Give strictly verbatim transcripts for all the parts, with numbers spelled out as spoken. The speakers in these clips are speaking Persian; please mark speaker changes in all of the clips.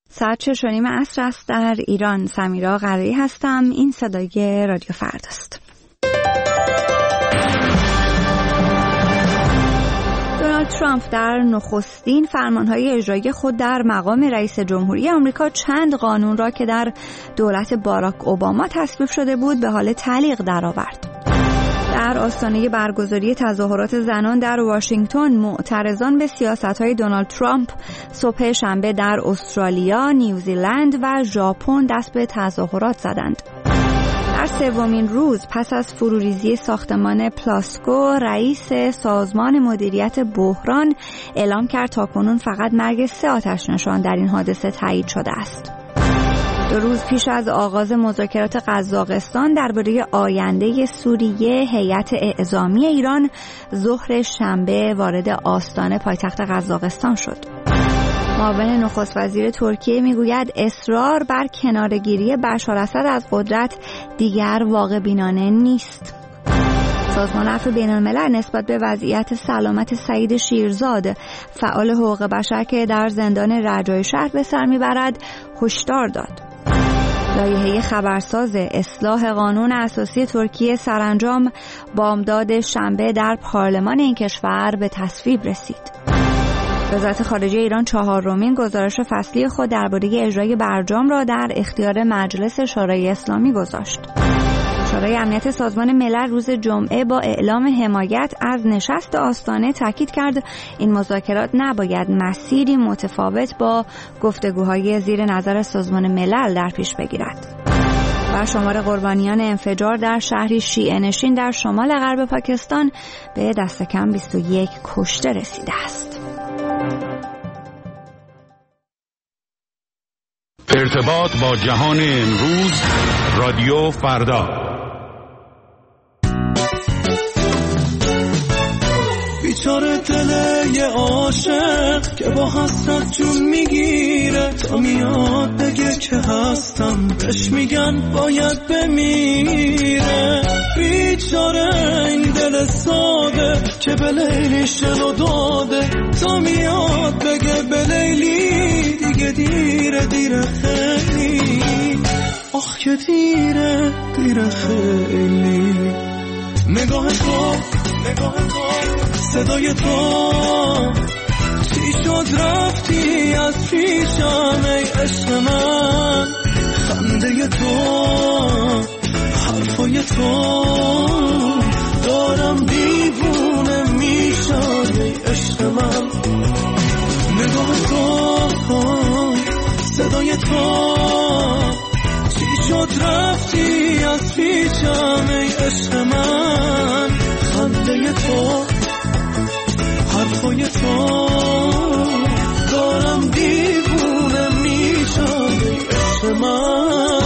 Speaker 1: ساعت شش و نیم عصر است در ایران. سمیرا قرایی هستم. این صدای رادیو فرداست. دونالد ترامپ در نخستین فرمانهای اجرایی خود در مقام رئیس جمهوری آمریکا چند قانون را که در دولت باراک اوباما تصویب شده بود به حال تعلیق درآورد. در آستانه برگزاری تظاهرات زنان در واشنگتن، معترضان به سیاست‌های دونالد ترامپ صبح شنبه در استرالیا، نیوزیلند و ژاپن دست به تظاهرات زدند. در سومین روز پس از فروریزی ساختمان پلاسکو، رئیس سازمان مدیریت بحران اعلام کرد تاکنون فقط مرگ سه آتش‌نشان در این حادثه تایید شده است. دو روز پیش از آغاز مذاکرات قزاقستان درباره آینده سوریه، هیئت اعزامی ایران ظهر شنبه وارد آستان پایتخت قزاقستان شد. معاون نخست وزیر ترکیه میگوید اصرار بر کناره‌گیری بشار اسد از قدرت دیگر واقع بینانه نیست. سازمان عفو بین‌الملل نسبت به وضعیت سلامت سعید شیرزاد، فعال حقوق بشر که در زندان رجای شهر به سر میبرد، هشدار داد. لایحه خبرساز اصلاح قانون اساسی ترکیه سرانجام بامداد شنبه در پارلمان این کشور به تصویب رسید. وزارت خارجه ایران چهارمین گزارش فصلی خود درباره اجرای برجام را در اختیار مجلس شورای اسلامی گذاشت. شورای امنیت سازمان ملل روز جمعه با اعلام حمایت از نشست آستانه تاکید کرد این مذاکرات نباید مسیری متفاوت با گفتگوهای زیر نظر سازمان ملل در پیش بگیرد. و شمار قربانیان انفجار در شهری شیعه نشین در شمال غرب پاکستان به دست کم بیست و یک کشته رسیده است.
Speaker 2: ارتباط با جهان امروز، رادیو فردا.
Speaker 3: بیچاره دل یه عاشق که با حسرت جون میگیره، تا میاد بگه که هستم بهش میگن باید بمیره. بیچاره این دل ساده که به لیلی شنو داده، تا میاد بگه به لیلی دیگه دیره دیره خیلی. آخ که دیره دیره خیلی. نگاه تو نگاه تو صدای تو چی شد رفتی از پیشم ای عشق من. خنده تو حرفای تو دارم دیوونه میشم ای عشق من. نگاه تو صدای تو چی شد رفتی از پیشم ای عشق من. خنده تو حرفای تو دارم دیوونه میشم ای عشق من.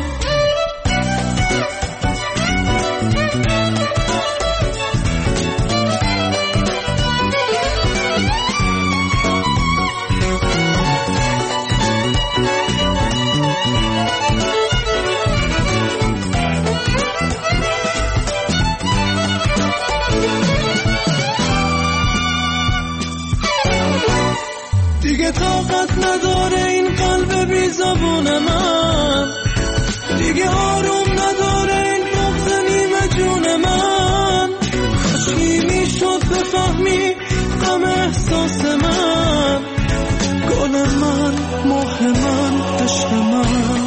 Speaker 3: دیگه طاقت نداره این قلب بی زبون من، دیگه آروم نداره این بغض نیمه جون من. کاشکی میشد بفهمی غم احساس من، گل من ماه من عشق من.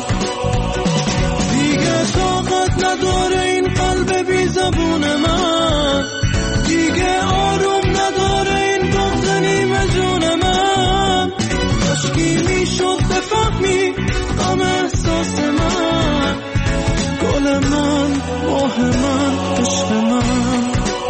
Speaker 3: دیگه طاقت نداره این قلب بی زبون من، دیگه آروم نداره این بغض نیمه جون من. کاشکی میشد بفهمی غم احساس من، گل من ماه من عشق من.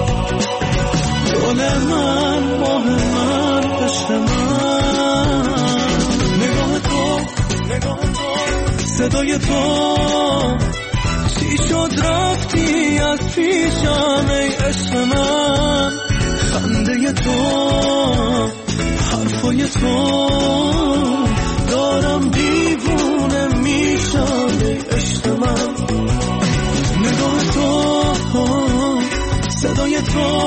Speaker 3: گل من ماه من عشق من. نگاه تو نگاه تو صدای تو چی شد رفتی از پیشم ای عشق من. خنده تو حرفای تو دارم دیوونه میشم ای عشق من. نگاه تو صدای تو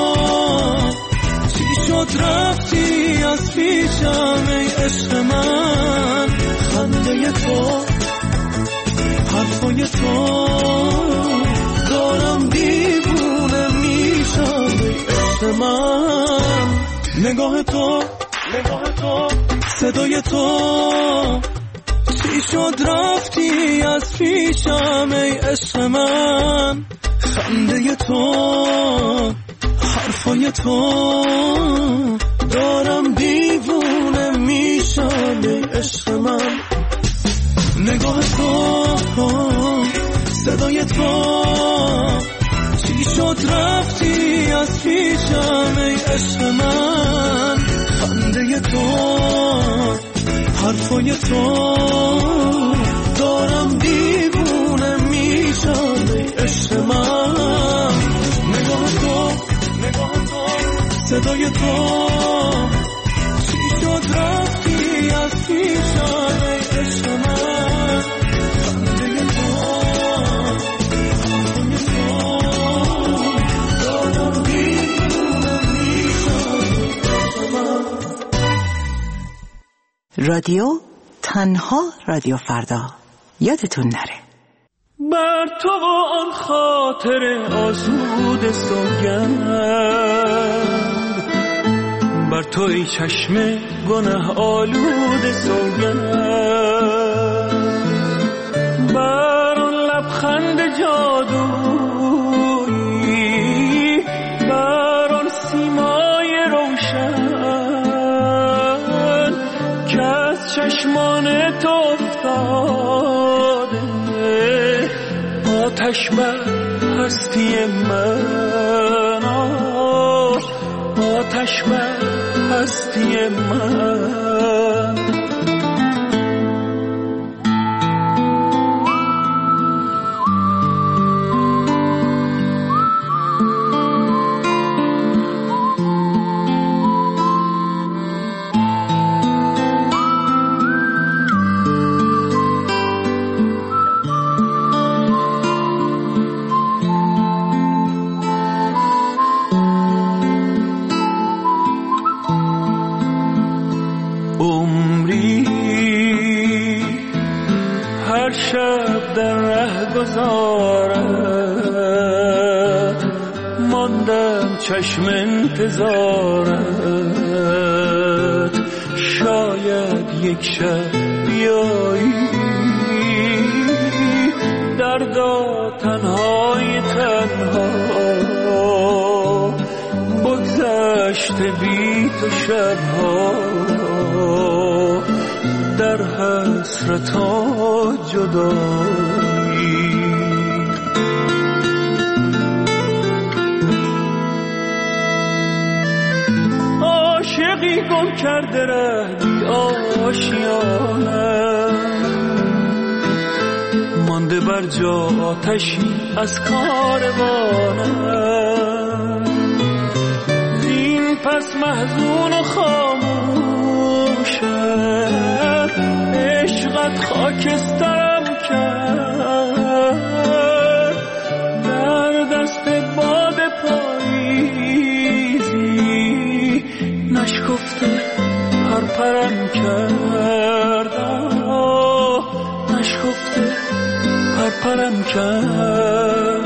Speaker 3: چی شد رفتی از پیشم ای عشق من. خنده نگاه تو نگاه تو صدای تو چی شد رفتی از پیشم ای عشق من خنده تو حرفای تو دارم دیوونه میشم ای عشق من نگاه تو صدای تو چی شد رفتی از پیشم ای عشق من خنده تو حرفای تو دارم دیوونه میشم ای عشق من نگاه تو نگاه تو صدای تو چی شد رفتی از پیشم ای عشق من خنده تو حرفای تو دارم دیوونه میشم ای عشق من.
Speaker 4: رادیو تنها رادیو فردا یادتون نره
Speaker 3: بر تو آن خاطر آسود سوگند بر تو ای چشم گناه آلود سوگند بر آن لبخند جادویی بر آن سیمای روشن که از چشمان تو افتاده آتش بر هستی من آتش بر هستی من شب در ره گذارت ماندم چشم انتظارت شاید یک شب بیایی دردا تنهای تنها بگذشته بی تو شبها در حسرت و جدایی عاشقی گم کرده ره بی آشیانم مانده بر جا آتشی از کاروانم زین پس محزون و خاموشم عشقت خاکسترم کرد در دست باد پاییزی نشکفته پرپرم کرد نشکفته پرپرم کرد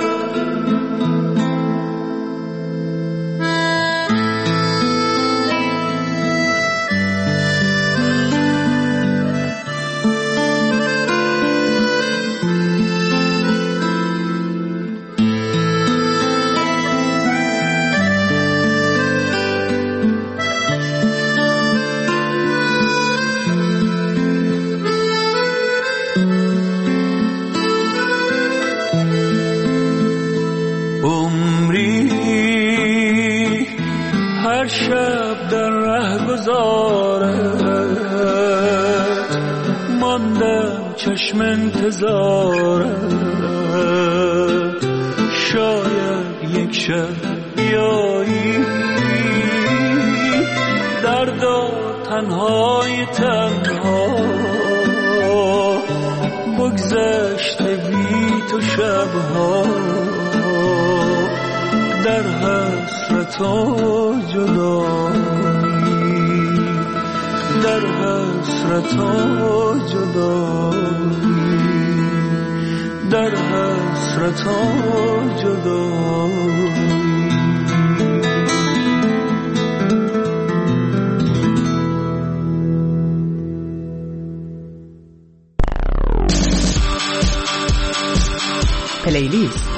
Speaker 3: شب در ره گذارت ماندم چشم انتظارت شاید یک شب بیایی دردا تنهای تنها بگذشته بی تو شبها در حسرت و جدایی در حسرت و جدایی در حسرت و جدایی
Speaker 4: پلیلیست.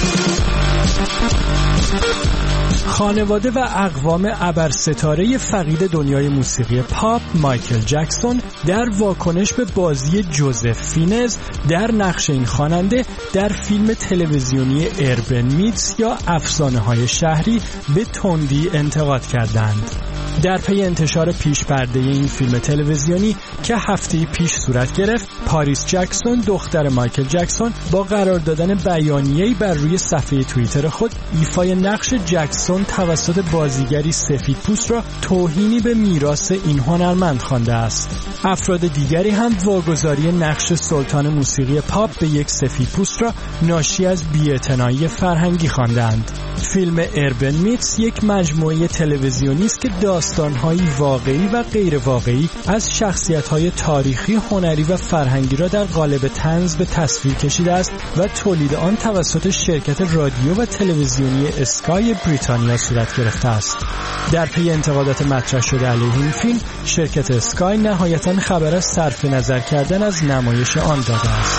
Speaker 5: خانواده و اقوام ابرستاره فقید دنیای موسیقی پاپ مایکل جکسون در واکنش به بازی جوزف فینز در نقش این خواننده در فیلم تلویزیونی اربن میتس یا افسانه‌های شهری به تندی انتقاد کردند. در پی انتشار پیش پرده این فیلم تلویزیونی که هفته پیش صورت گرفت، پاریس جکسون دختر مایکل جکسون با قرار دادن بیانیه‌ای بر روی صفحه توییتر خود ایفای نقش جکسون توسط بازیگری سفیدپوست را توهینی به میراث این هنرمند خوانده است. افراد دیگری هم واگذاری نقش سلطان موسیقی پاپ به یک سفیدپوست را ناشی از بی‌اعتنایی فرهنگی خواندند. فیلم اربن میتس یک مجموعه تلویزیونی است که داستان‌های واقعی و غیر واقعی از شخصیت‌های تاریخی، هنری و فرهنگی را در قالب طنز به تصویر کشیده است و تولید آن توسط شرکت رادیو و تلویزیونی اسکای بریتانیا صورت گرفته است. در پی انتقادات مطرح شده علیه این فیلم، شرکت اسکای نهایتاً خبر از صرف نظر کردن از نمایش آن داده است.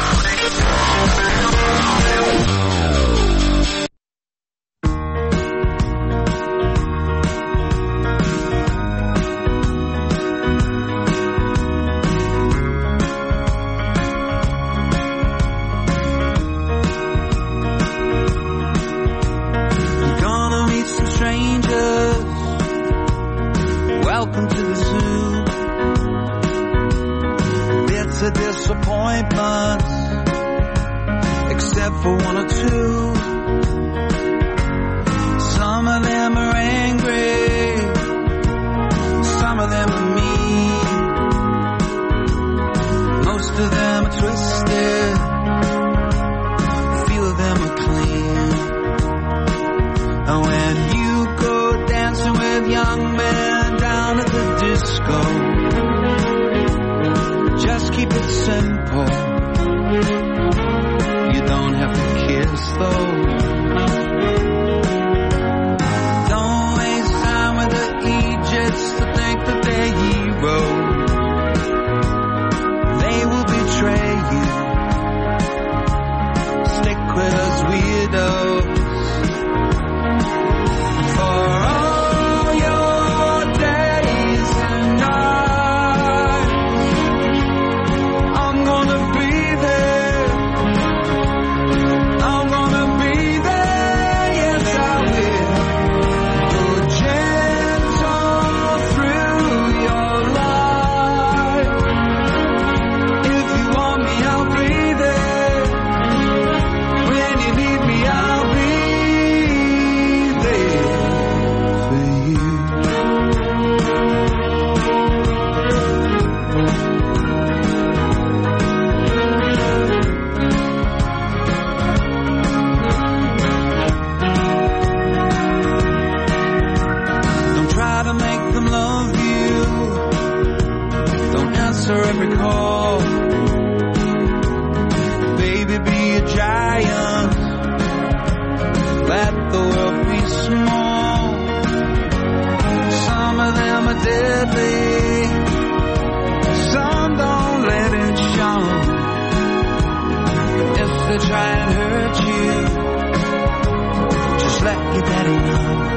Speaker 3: Try and hurt you, just let your daddy know.